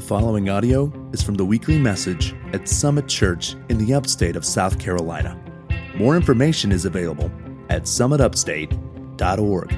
following audio is from the weekly message at Summit Church in the upstate of South Carolina. More information is available at summitupstate.org.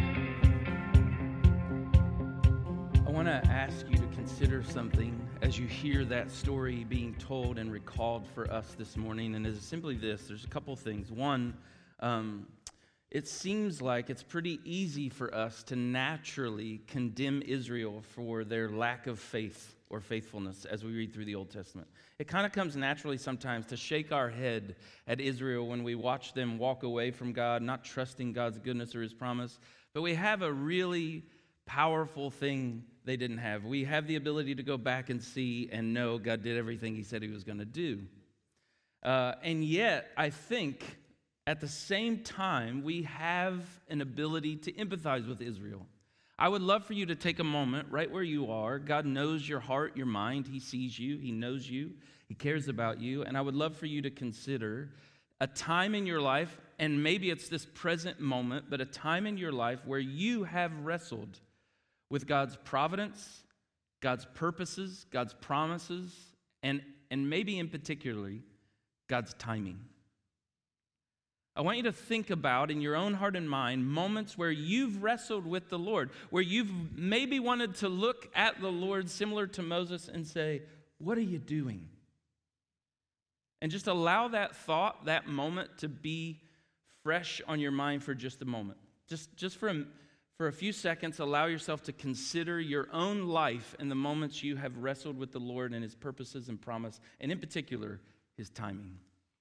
I want to ask you to consider something as you hear that story being told and recalled for us this morning, and it's simply this. There's a couple things. One, it seems like it's pretty easy for us to naturally condemn Israel for their lack of faith or faithfulness as we read through the Old Testament. It kind of comes naturally sometimes to shake our head at Israel when we watch them walk away from God, not trusting God's goodness or His promise. But we have a really powerful thing they didn't have. We have the ability to go back and see and know God did everything He said He was going to do. And yet, I think at the same time, we have an ability to empathize with Israel. I would love for you to take a moment right where you are. God knows your heart, your mind. He sees you. He knows you. He cares about you. And I would love for you to consider a time in your life, and maybe it's this present moment, but a time in your life where you have wrestled with God's providence, God's purposes, God's promises, and maybe in particularly, God's timing. I want you to think about, in your own heart and mind, moments where you've wrestled with the Lord, where you've maybe wanted to look at the Lord similar to Moses and say, what are you doing? And just allow that thought, that moment to be fresh on your mind for just a moment. Just for a few seconds, allow yourself to consider your own life and the moments you have wrestled with the Lord and His purposes and promise, and in particular, His timing.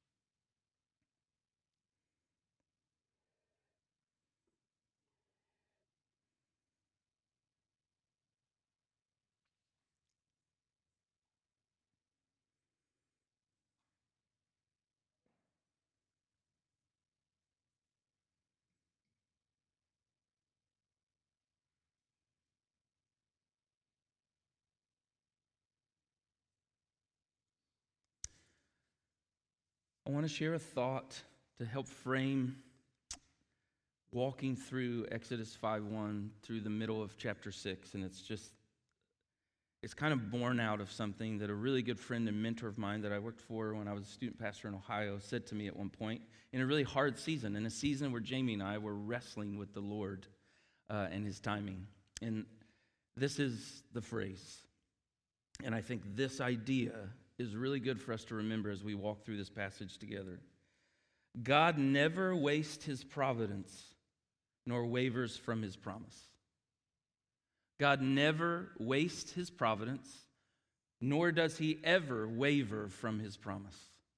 I want to share a thought to help frame walking through Exodus 5:1 through the middle of chapter 6, and it's kind of born out of something that a really good friend and mentor of mine that I worked for when I was a student pastor in Ohio said to me at one point in a really hard season, in a season where Jamie and I were wrestling with the Lord and His timing. And this is the phrase, and I think this idea is really good for us to remember as we walk through this passage together. God never wastes His providence, nor wavers from His promise. God never wastes His providence, nor does He ever waver from His promise.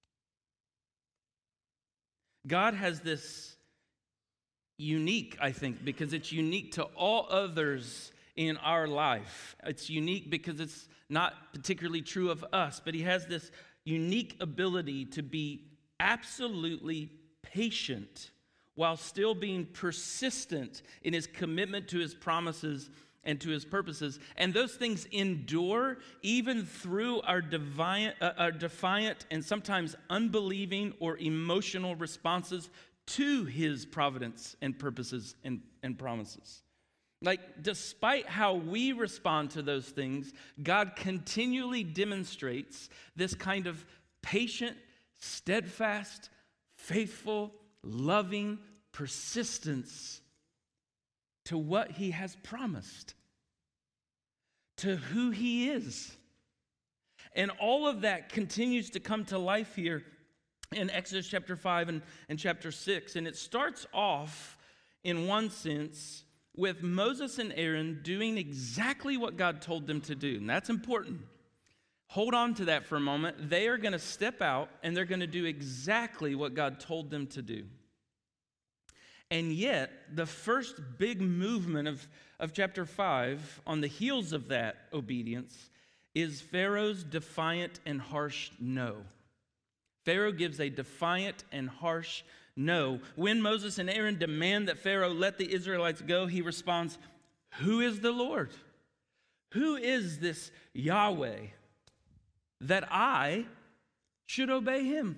God has this unique, I think, because it's unique to all others in our life. It's unique because it's not particularly true of us, but He has this unique ability to be absolutely patient while still being persistent in His commitment to His promises and to His purposes. And those things endure even through our defiant and sometimes unbelieving or emotional responses to His providence and purposes and promises. Like, despite how we respond to those things, God continually demonstrates this kind of patient, steadfast, faithful, loving persistence to what He has promised, to who He is. And all of that continues to come to life here in Exodus chapter 5 and chapter 6. And it starts off, in one sense, with Moses and Aaron doing exactly what God told them to do. And that's important. Hold on to that for a moment. They are going to step out and they're going to do exactly what God told them to do. And yet, the first big movement of chapter 5 on the heels of that obedience is Pharaoh's defiant and harsh no. Pharaoh gives a defiant and harsh no. When Moses and Aaron demand that Pharaoh let the Israelites go, he responds, "Who is the Lord? Who is this Yahweh that I should obey Him?"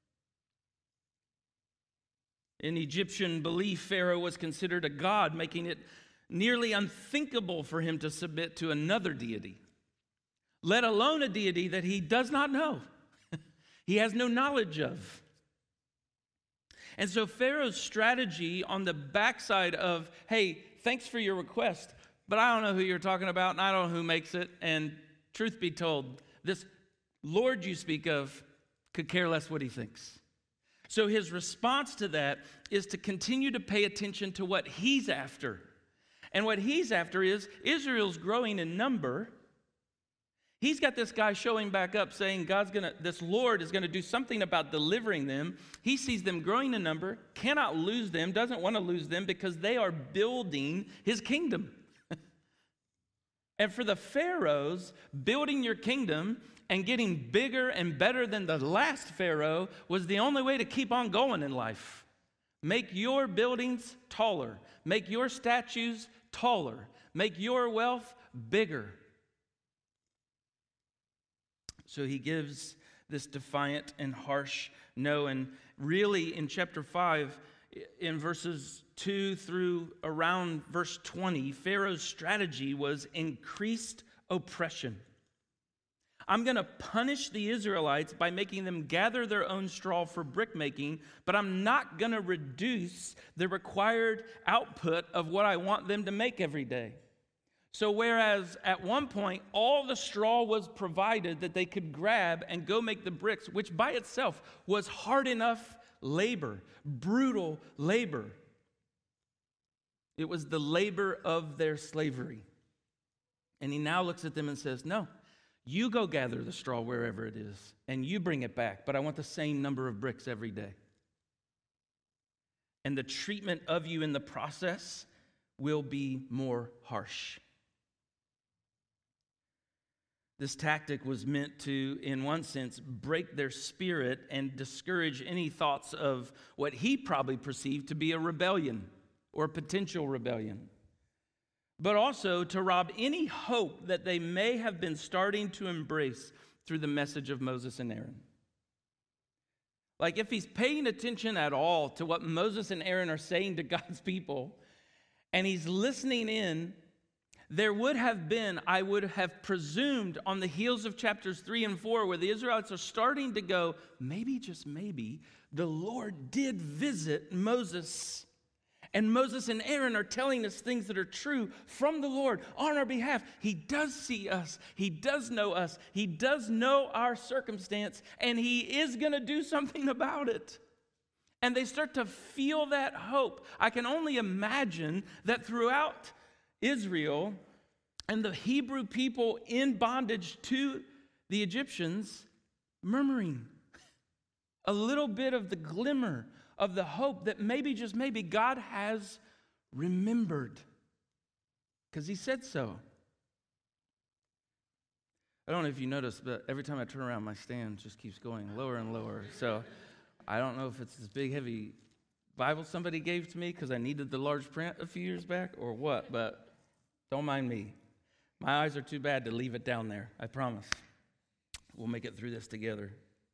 In Egyptian belief, Pharaoh was considered a god, making it nearly unthinkable for him to submit to another deity. let alone a deity that he does not know. He has no knowledge of. And so Pharaoh's strategy on the backside of, hey, thanks for your request, but I don't know who you're talking about, and I don't know who makes it, and truth be told, this Lord you speak of could care less what he thinks. So his response to that is to continue to pay attention to what he's after. And what he's after is Israel's growing in number. He's got this guy showing back up saying this Lord is going to do something about delivering them. He sees them growing in number, cannot lose them, doesn't want to lose them because they are building his kingdom. And for the pharaohs, building your kingdom and getting bigger and better than the last pharaoh was the only way to keep on going in life. Make your buildings taller. Make your statues taller. Make your wealth bigger. So he gives this defiant and harsh no. And really in chapter 5, in verses 2 through around verse 20, Pharaoh's strategy was increased oppression. I'm going to punish the Israelites by making them gather their own straw for brick making, but I'm not going to reduce the required output of what I want them to make every day. So whereas at one point all the straw was provided that they could grab and go make the bricks, which by itself was hard enough labor, brutal labor. It was the labor of their slavery. And he now looks at them and says, no, you go gather the straw wherever it is, and you bring it back, but I want the same number of bricks every day. And the treatment of you in the process will be more harsh. This tactic was meant to, in one sense, break their spirit and discourage any thoughts of what he probably perceived to be a rebellion or potential rebellion, but also to rob any hope that they may have been starting to embrace through the message of Moses and Aaron. Like if he's paying attention at all to what Moses and Aaron are saying to God's people, and he's listening in, there would have been, I would have presumed, on the heels of chapters 3 and 4, where the Israelites are starting to go, maybe, just maybe, the Lord did visit Moses. And Moses and Aaron are telling us things that are true from the Lord on our behalf. He does see us. He does know us. He does know our circumstance. And he is going to do something about it. And they start to feel that hope. I can only imagine that throughout Israel and the Hebrew people in bondage to the Egyptians, murmuring a little bit of the glimmer of the hope that maybe, just maybe, God has remembered because he said so. I don't know if you noticed, but every time I turn around, my stand just keeps going lower and lower. So I don't know if it's this big, heavy Bible somebody gave to me because I needed the large print a few years back or what, but don't mind me. My eyes are too bad to leave it down there. I promise. We'll make it through this together.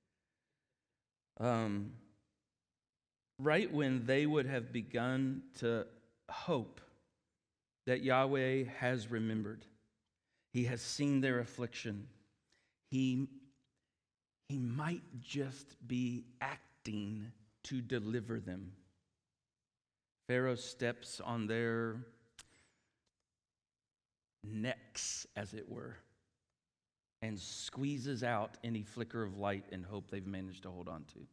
Right when they would have begun to hope that Yahweh has remembered, he has seen their affliction, he might just be acting to deliver them. Pharaoh steps on their necks, as it were, and squeezes out any flicker of light and hope they've managed to hold on to.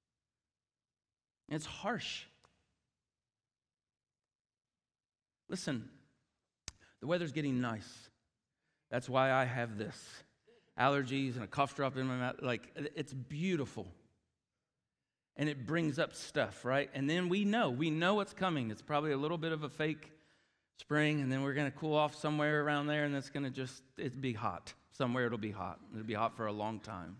It's harsh. Listen, the weather's getting nice. That's why I have this. Allergies and a cough drop in my mouth. Like, it's beautiful. And it brings up stuff, right? And then we know what's coming. It's probably a little bit of a fake spring, and then we're going to cool off somewhere around there, and it's going to it'll be hot. Somewhere it'll be hot. It'll be hot for a long time.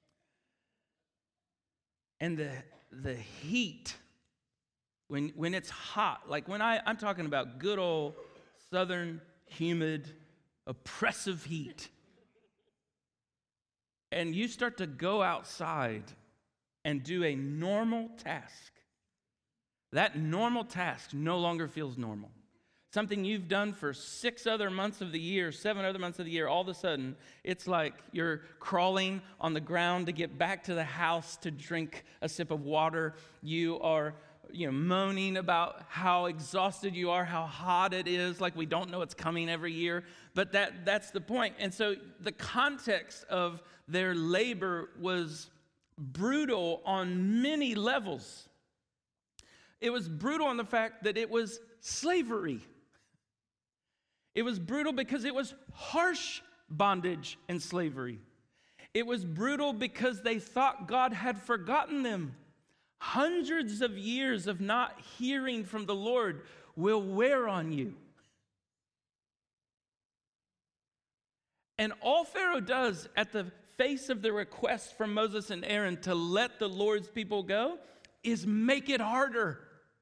And the heat, when it's hot, like when I'm talking about good old southern, humid, oppressive heat, and you start to go outside and do a normal task, that normal task no longer feels normal. something you've done for 6 other months of the year, 7 other months of the year, all of a sudden, it's like you're crawling on the ground to get back to the house to drink a sip of water. You are, moaning about how exhausted you are, how hot it is, like we don't know it's coming every year. But that's the point. And so the context of their labor was brutal on many levels. It was brutal on the fact that it was slavery. It was brutal because it was harsh bondage and slavery. It was brutal because they thought God had forgotten them. Hundreds of years of not hearing from the Lord will wear on you. And all Pharaoh does at the face of the request from Moses and Aaron to let the Lord's people go is make it harder.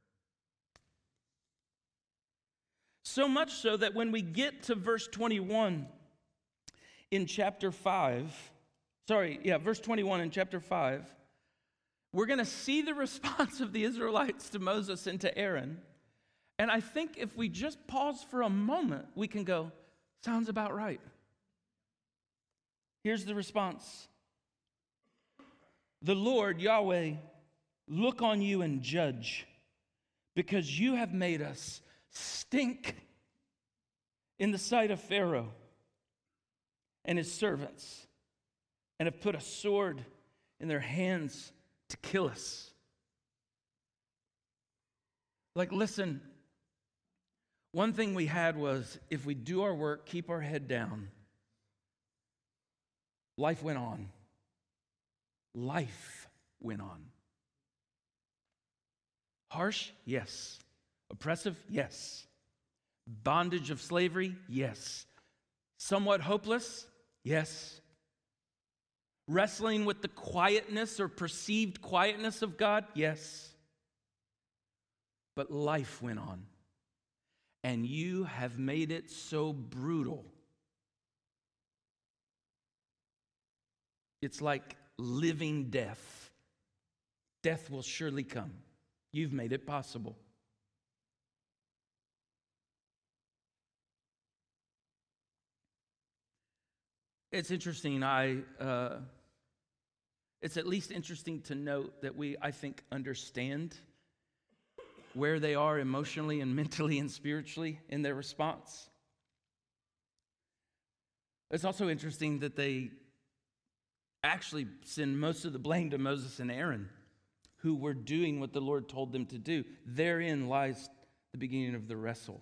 So much so that when we get to verse 21 in chapter 5, verse 21 in chapter 5, we're going to see the response of the Israelites to Moses and to Aaron. And I think if we just pause for a moment, we can go, sounds about right. Here's the response. The Lord, Yahweh, look on you and judge, because you have made us stink in the sight of Pharaoh and his servants, and have put a sword in their hands to kill us. Listen, one thing we had was if we do our work, keep our head down, life went on. Life went on. Harsh? Yes. Oppressive? Yes. Bondage of slavery? Yes. Somewhat hopeless? Yes. Wrestling with the quietness or perceived quietness of God? Yes. But life went on. And you have made it so brutal. It's like living death. Death will surely come. You've made it possible. It's interesting. It's at least interesting to note that I think, understand where they are emotionally and mentally and spiritually in their response. It's also interesting that they actually send most of the blame to Moses and Aaron, who were doing what the Lord told them to do. Therein lies the beginning of the wrestle.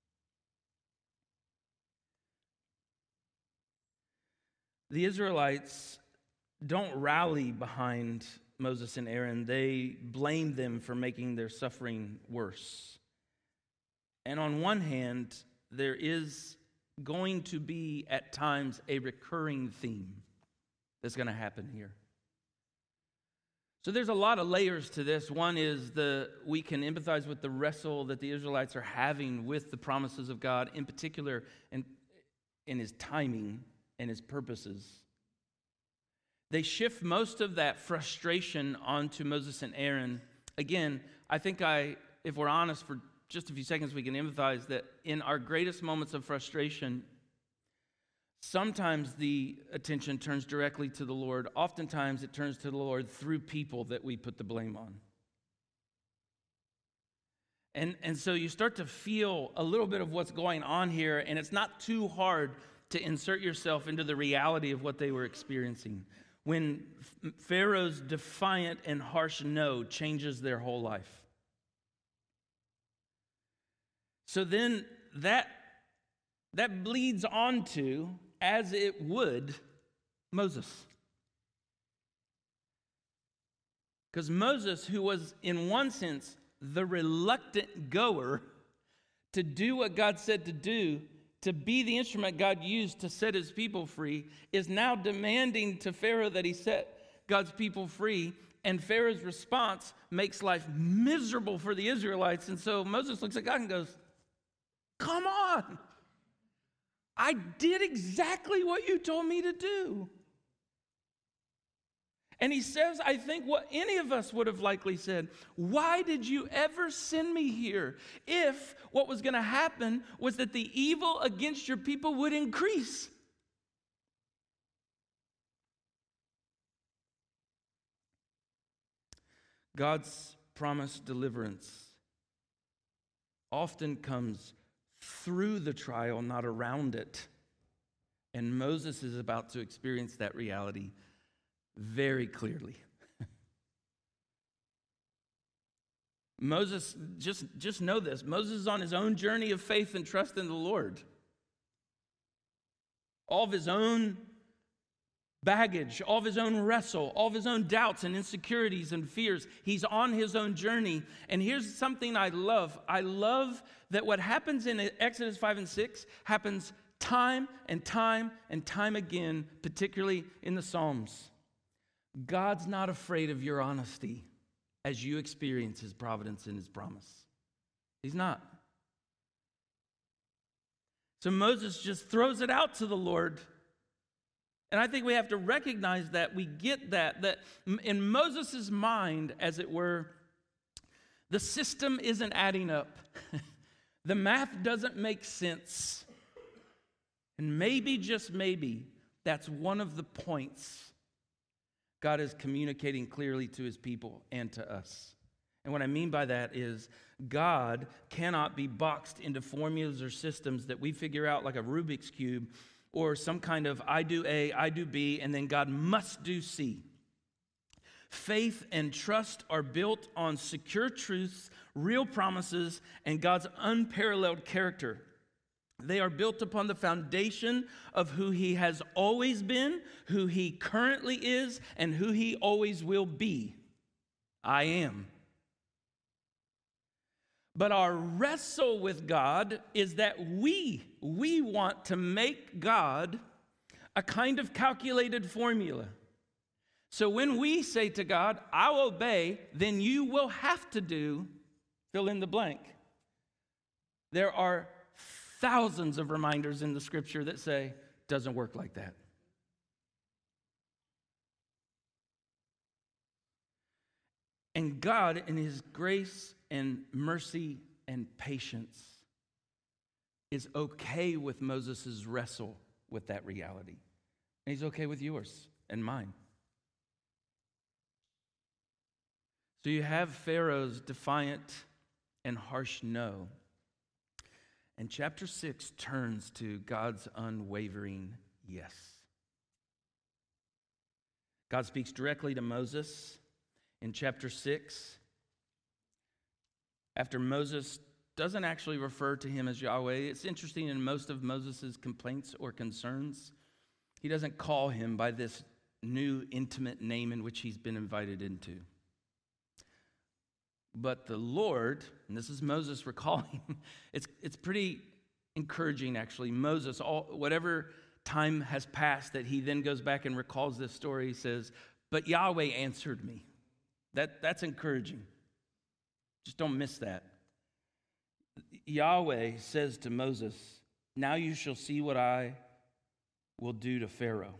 The Israelites don't rally behind Moses and Aaron. They blame them for making their suffering worse. And on one hand, there is going to be at times a recurring theme that's going to happen here. So there's a lot of layers to this. One is we can empathize with the wrestle that the Israelites are having with the promises of God, in particular in his timing and his purposes. They shift most of that frustration onto Moses and Aaron. Again, I think if we're honest for just a few seconds, we can empathize that in our greatest moments of frustration, sometimes the attention turns directly to the Lord. Oftentimes it turns to the Lord through people that we put the blame on. And so you start to feel a little bit of what's going on here, and it's not too hard to insert yourself into the reality of what they were experiencing. When Pharaoh's defiant and harsh no changes their whole life. So then that bleeds onto, as it would, Moses. Because Moses, who was in one sense the reluctant goer to do what God said to do, to be the instrument God used to set his people free, is now demanding to Pharaoh that he set God's people free. And Pharaoh's response makes life miserable for the Israelites. And so Moses looks at God and goes, come on. I did exactly what you told me to do. And he says, I think, what any of us would have likely said: why did you ever send me here if what was going to happen was that the evil against your people would increase? God's promised deliverance often comes through the trial, not around it. And Moses is about to experience that reality very clearly. Moses, just know this, Moses is on his own journey of faith and trust in the Lord. All of his own baggage, all of his own wrestle, all of his own doubts and insecurities and fears. He's on his own journey. And here's something I love. I love that what happens in Exodus 5 and 6 happens time and time and time again, particularly in the Psalms. God's not afraid of your honesty as you experience his providence and his promise. He's not. So Moses just throws it out to the Lord. And I think we have to recognize that, we get that in Moses' mind, as it were, the system isn't adding up. The math doesn't make sense. And maybe, just maybe, that's one of the points God is communicating clearly to his people and to us. And what I mean by that is God cannot be boxed into formulas or systems that we figure out like a Rubik's Cube, or some kind of I do A, I do B, and then God must do C. Faith and trust are built on secure truths, real promises, and God's unparalleled character. They are built upon the foundation of who he has always been, who he currently is, and who he always will be. I am. But our wrestle with God is that we want to make God a kind of calculated formula. So when we say to God, I'll obey, then you will have to do, fill in the blank. There are thousands of reminders in the scripture that say, doesn't work like that. And God, in his grace and mercy and patience, is okay with Moses' wrestle with that reality. And he's okay with yours and mine. So you have Pharaoh's defiant and harsh no. And chapter 6 turns to God's unwavering yes. God speaks directly to Moses in chapter 6. After Moses doesn't actually refer to him as Yahweh. It's interesting, in most of Moses' complaints or concerns, he doesn't call him by this new intimate name in which he's been invited into. But the Lord, and this is Moses recalling, it's pretty encouraging actually. Moses, whatever time has passed that he then goes back and recalls this story, he says, but Yahweh answered me. That's encouraging. Just don't miss that. Yahweh says to Moses, now you shall see what I will do to Pharaoh.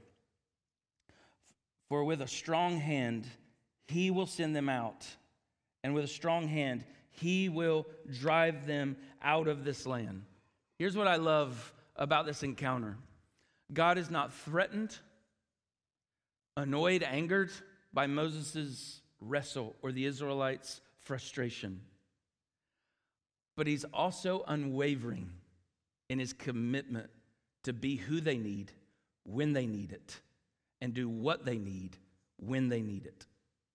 For with a strong hand he will send them out, and with a strong hand he will drive them out of this land. Here's what I love about this encounter. God is not threatened, annoyed, angered by Moses' wrestle or the Israelites' frustration. But he's also unwavering in his commitment to be who they need, when they need it, and do what they need, when they need it.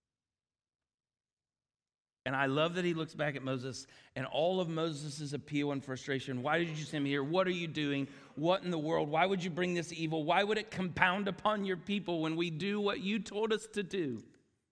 And I love that he looks back at Moses and all of Moses' appeal and frustration. Why did you send me here? What are you doing? What in the world? Why would you bring this evil? Why would it compound upon your people when we do what you told us to do?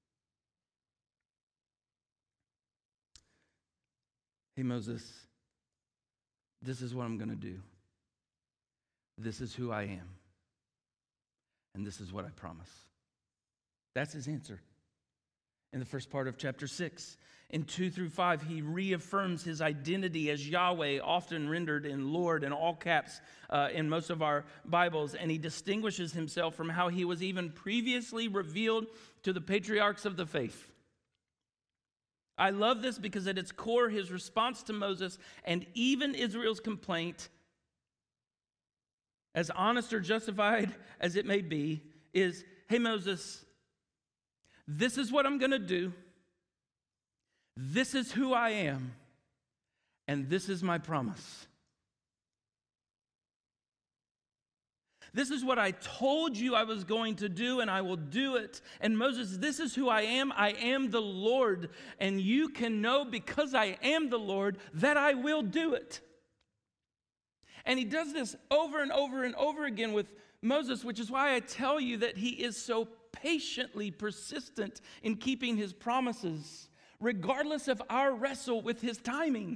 Hey, Moses, this is what I'm going to do. This is who I am. And this is what I promise. That's his answer in the first part of chapter 6. In 2-5, he reaffirms his identity as Yahweh, often rendered in Lord in all caps in most of our Bibles, and he distinguishes himself from how he was even previously revealed to the patriarchs of the faith. I love this because at its core, his response to Moses and even Israel's complaint, as honest or justified as it may be, is, hey, Moses, this is what I'm going to do. This is who I am, and this is my promise. This is what I told you I was going to do, and I will do it. And Moses, this is who I am. I am the Lord, and you can know because I am the Lord that I will do it. And he does this over and over and over again with Moses, which is why I tell you that he is so patiently persistent in keeping his promises, regardless of our wrestle with his timing.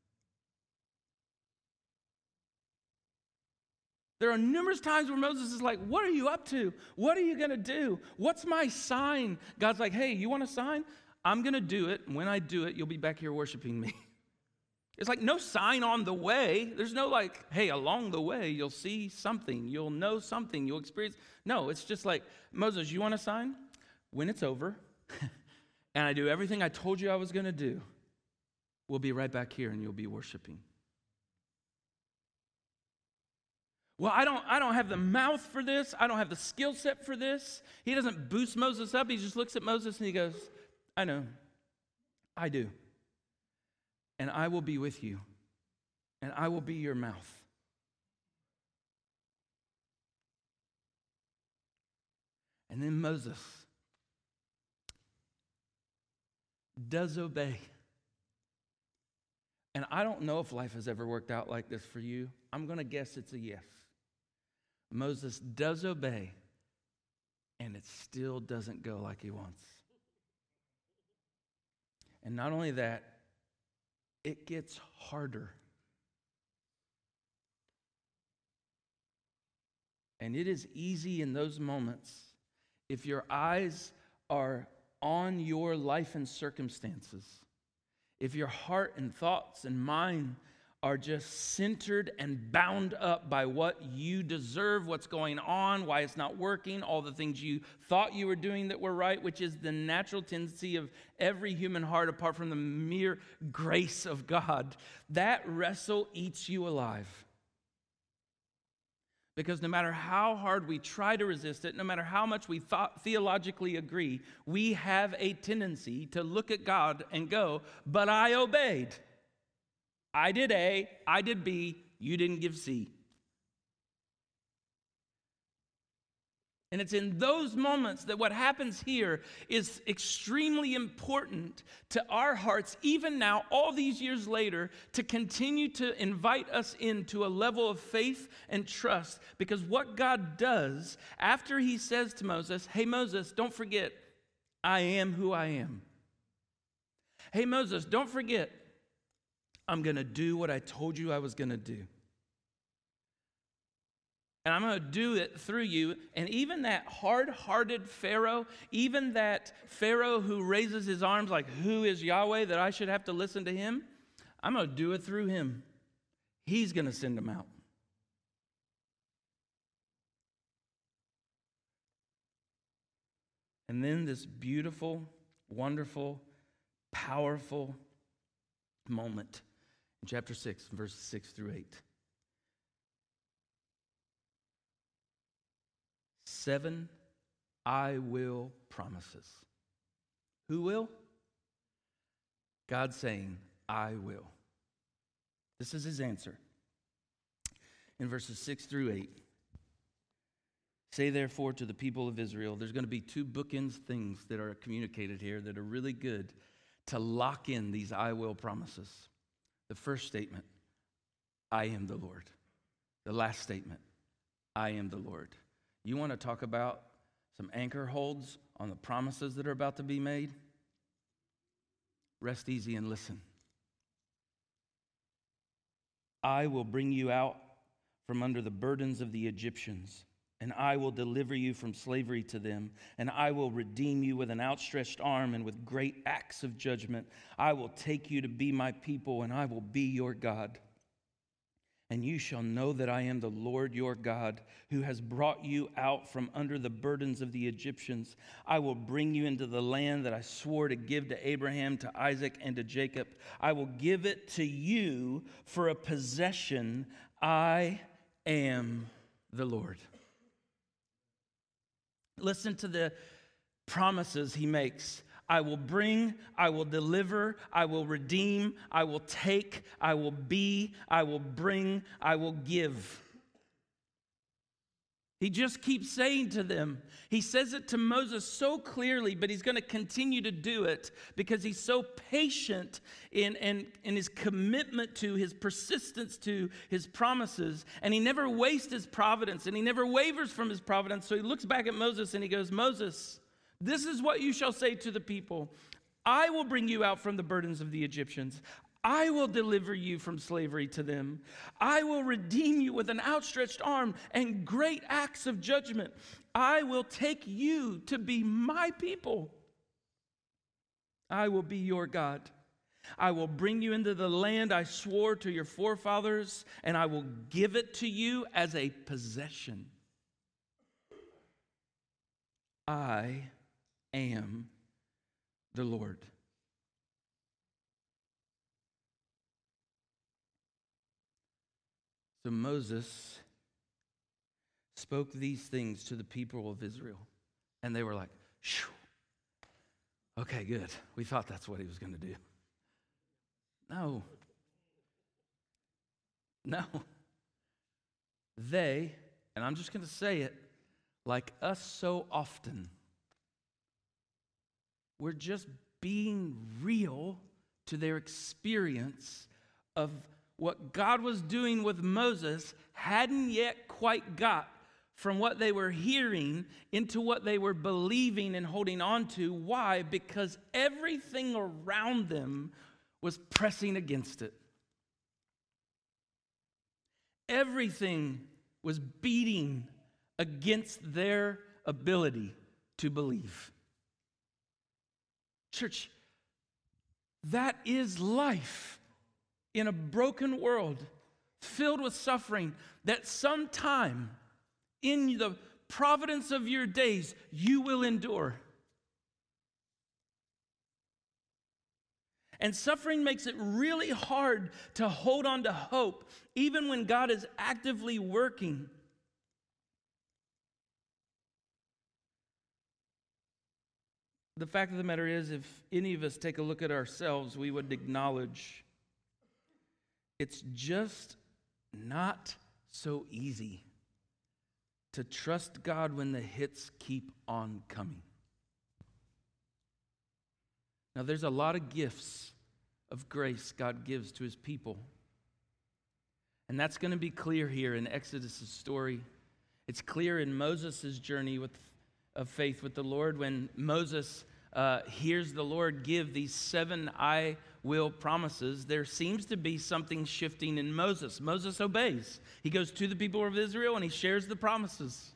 There are numerous times where Moses is like, what are you up to? What are you going to do? What's my sign? God's like, hey, you want a sign? I'm going to do it. And when I do it, you'll be back here worshiping me. It's like no sign on the way. There's no like, hey, along the way, you'll see something. You'll know something. You'll experience. No, it's just like, Moses, you want a sign? When it's over, and I do everything I told you I was going to do, we'll be right back here and you'll be worshiping. Well, I don't have the mouth for this. I don't have the skill set for this. He doesn't boost Moses up. He just looks at Moses and he goes, I know. I do. And I will be with you. And I will be your mouth. And then Moses does obey. And I don't know if life has ever worked out like this for you. I'm going to guess it's a yes. Moses does obey, and it still doesn't go like he wants. And not only that, it gets harder. And it is easy in those moments, if your eyes are on your life and circumstances, if your heart and thoughts and mind are just centered and bound up by what you deserve, what's going on, why it's not working, all the things you thought you were doing that were right, which is the natural tendency of every human heart apart from the mere grace of God, that wrestle eats you alive. Because no matter how hard we try to resist it, no matter how much we theologically agree, we have a tendency to look at God and go, but I obeyed. I did A, I did B, you didn't give C. And it's in those moments that what happens here is extremely important to our hearts, even now, all these years later, to continue to invite us into a level of faith and trust. Because what God does after he says to Moses, hey, Moses, don't forget, I am who I am. Hey, Moses, don't forget, I'm going to do what I told you I was going to do. And I'm going to do it through you. And even that hard-hearted Pharaoh, even that Pharaoh who raises his arms like, who is Yahweh that I should have to listen to him? I'm going to do it through him. He's going to send them out. And then this beautiful, wonderful, powerful moment in chapter 6, verses 6 through 8. 7 I will promises. Who will? God saying, I will. This is his answer. In verses 6 through 8. Say therefore to the people of Israel, there's going to be two bookends things that are communicated here that are really good to lock in these I will promises. The first statement, I am the Lord. The last statement, I am the Lord. You want to talk about some anchor holds on the promises that are about to be made? Rest easy and listen. I will bring you out from under the burdens of the Egyptians and I will deliver you from slavery to them, and I will redeem you with an outstretched arm and with great acts of judgment. I will take you to be my people, and I will be your God. And you shall know that I am the Lord your God, who has brought you out from under the burdens of the Egyptians. I will bring you into the land that I swore to give to Abraham, to Isaac, and to Jacob. I will give it to you for a possession. I am the Lord. Listen to the promises he makes. I will bring, I will deliver, I will redeem, I will take, I will be, I will bring, I will give. He just keeps saying to them. He says it to Moses so clearly, but he's going to continue to do it because he's so patient in his commitment to, his persistence to his promises. And he never wastes his providence, and he never wavers from his providence. So he looks back at Moses and he goes, Moses, this is what you shall say to the people. I will bring you out from the burdens of the Egyptians. I will deliver you from slavery to them. I will redeem you with an outstretched arm and great acts of judgment. I will take you to be my people. I will be your God. I will bring you into the land I swore to your forefathers, and I will give it to you as a possession. I am the Lord. So Moses spoke these things to the people of Israel, and they were like, "Shoo, okay, good. We thought that's what he was going to do." No. They, and I'm just going to say it, like us so often, we're just being real to their experience of what God was doing with Moses hadn't yet quite got from what they were hearing into what they were believing and holding on to. Why? Because everything around them was pressing against it. Everything was beating against their ability to believe. Church, that is life in a broken world filled with suffering, that sometime in the providence of your days you will endure. And suffering makes it really hard to hold on to hope, even when God is actively working. The fact of the matter is, if any of us take a look at ourselves, we would acknowledge it's just not so easy to trust God when the hits keep on coming. Now, there's a lot of gifts of grace God gives to his people. And that's going to be clear here in Exodus' story. It's clear in Moses' journey of faith with the Lord when Moses hears the Lord give these 7 I will promises. There seems to be something shifting in Moses. Moses obeys. He goes to the people of Israel and he shares the promises.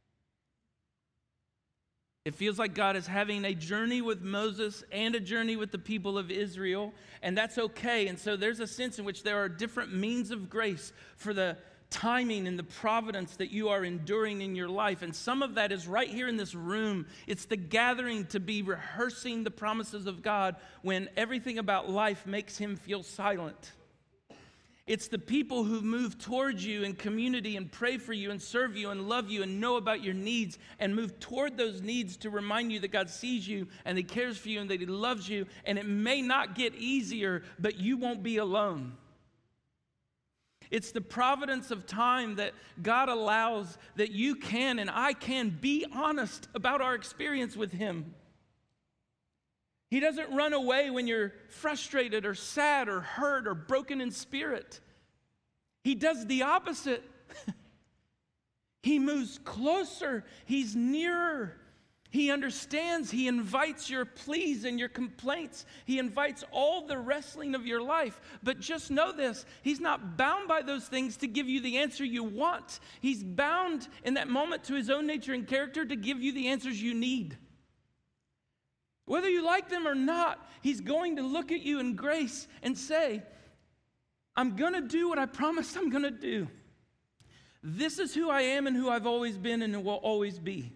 It feels like God is having a journey with Moses and a journey with the people of Israel, and that's okay. And so there's a sense in which there are different means of grace for the timing and the providence that you are enduring in your life. And some of that is right here in this room. It's the gathering to be rehearsing the promises of God when everything about life makes him feel silent. It's the people who move towards you in community and pray for you and serve you and love you and know about your needs and move toward those needs to remind you that God sees you and he cares for you and that he loves you. And it may not get easier, but you won't be alone. It's the providence of time that God allows that you can and I can be honest about our experience with him. He doesn't run away when you're frustrated or sad or hurt or broken in spirit. He does the opposite. He moves closer. He's nearer. He understands. He invites your pleas and your complaints. He invites all the wrestling of your life. But just know this, He's not bound by those things to give you the answer you want. He's bound in that moment to His own nature and character to give you the answers you need. Whether you like them or not, He's going to look at you in grace and say, I'm going to do what I promised I'm going to do. This is who I am and who I've always been and will always be.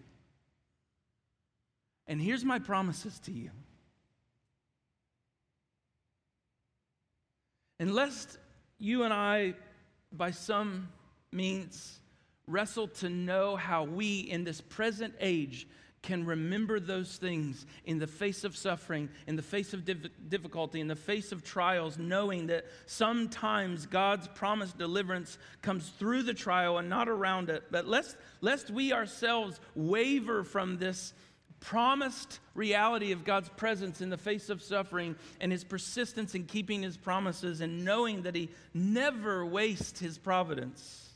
And here's my promises to you. Unless you and I, by some means, wrestle to know how we in this present age can remember those things in the face of suffering, in the face of difficulty, in the face of trials, knowing that sometimes God's promised deliverance comes through the trial and not around it. But lest we ourselves waver from this promised reality of God's presence in the face of suffering and His persistence in keeping His promises and knowing that He never wastes His providence.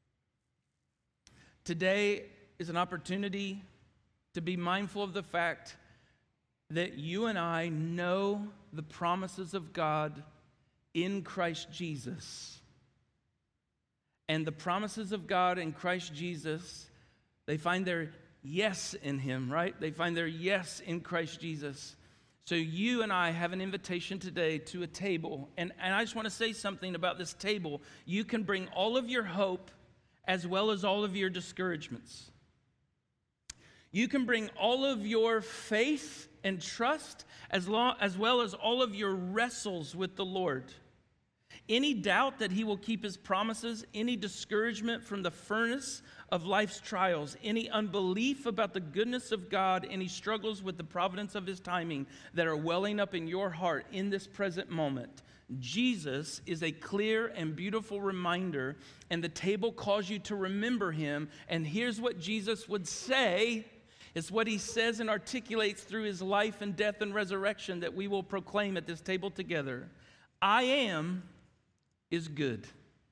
Today is an opportunity to be mindful of the fact that you and I know the promises of God in Christ Jesus. And the promises of God in Christ Jesus, they find their yes in Him, right? They find their yes in Christ Jesus. So you and I have an invitation today to a table. And I just want to say something about this table. You can bring all of your hope as well as all of your discouragements. You can bring all of your faith and trust as well as all of your wrestles with the Lord. Any doubt that He will keep His promises, any discouragement from the furnace of life's trials, any unbelief about the goodness of God, any struggles with the providence of His timing that are welling up in your heart in this present moment, Jesus is a clear and beautiful reminder, and the table calls you to remember Him. And here's what Jesus would say. It's what He says and articulates through His life and death and resurrection that we will proclaim at this table together. I am is good.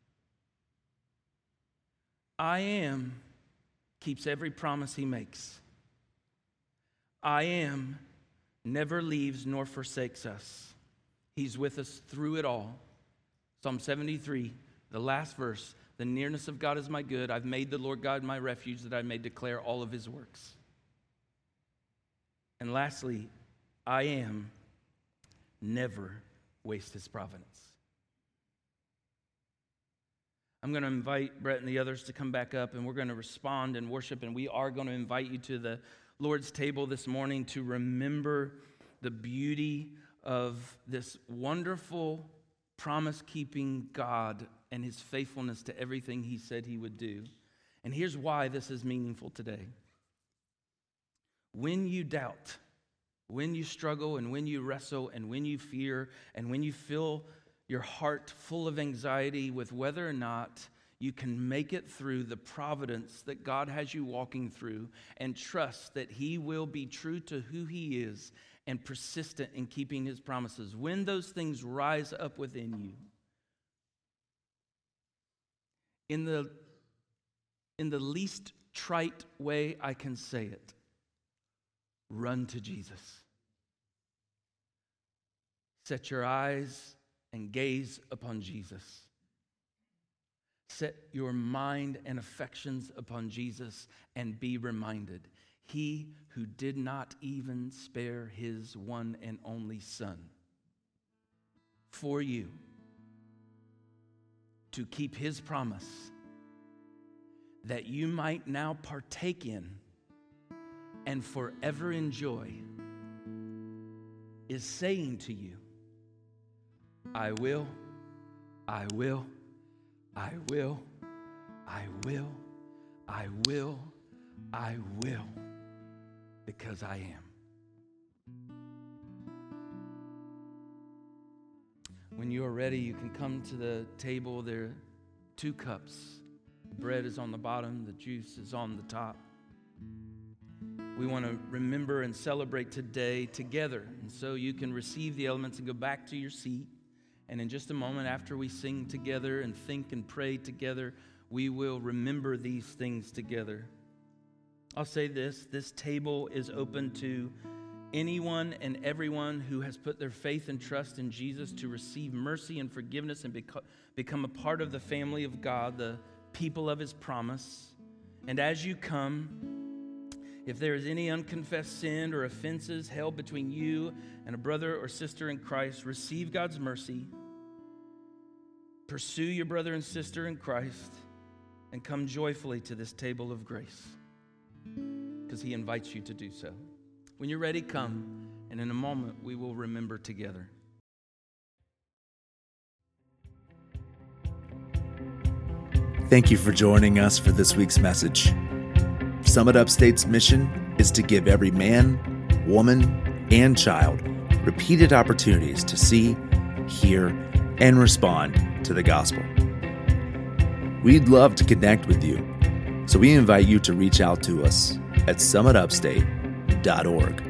I am keeps every promise He makes. I am never leaves nor forsakes us. He's with us through it all. Psalm 73, the last verse, the nearness of God is my good. I've made the Lord God my refuge that I may declare all of His works. And lastly, I am never waste His providence. I'm going to invite Brett and the others to come back up, and we're going to respond and worship, and we are going to invite you to the Lord's table this morning to remember the beauty of this wonderful promise-keeping God and His faithfulness to everything He said He would do. And here's why this is meaningful today. When you doubt, when you struggle, and when you wrestle, and when you fear, and when you feel your heart full of anxiety with whether or not you can make it through the providence that God has you walking through, and trust that He will be true to who He is and persistent in keeping His promises. When those things rise up within you, in the least trite way I can say it, run to Jesus. Set your eyes and gaze upon Jesus. Set your mind and affections upon Jesus and be reminded, He who did not even spare His one and only Son for you to keep His promise that you might now partake in and forever enjoy, is saying to you, I will, I will, I will, I will, I will, I will, because I am. When you are ready, you can come to the table. There are 2 cups. The bread is on the bottom, the juice is on the top. We want to remember and celebrate today together. And so you can receive the elements and go back to your seat. And in just a moment, after we sing together and think and pray together, we will remember these things together. I'll say this table is open to anyone and everyone who has put their faith and trust in Jesus to receive mercy and forgiveness and become a part of the family of God, the people of his promise. And as you come, if there is any unconfessed sin or offenses held between you and a brother or sister in Christ, receive God's mercy, pursue your brother and sister in Christ, and come joyfully to this table of grace, because he invites you to do so. When you're ready, come, and in a moment we will remember together. Thank you for joining us for this week's message. Summit Upstate's mission is to give every man, woman, and child repeated opportunities to see, hear, and respond to the gospel. We'd love to connect with you, so we invite you to reach out to us at summitupstate.org.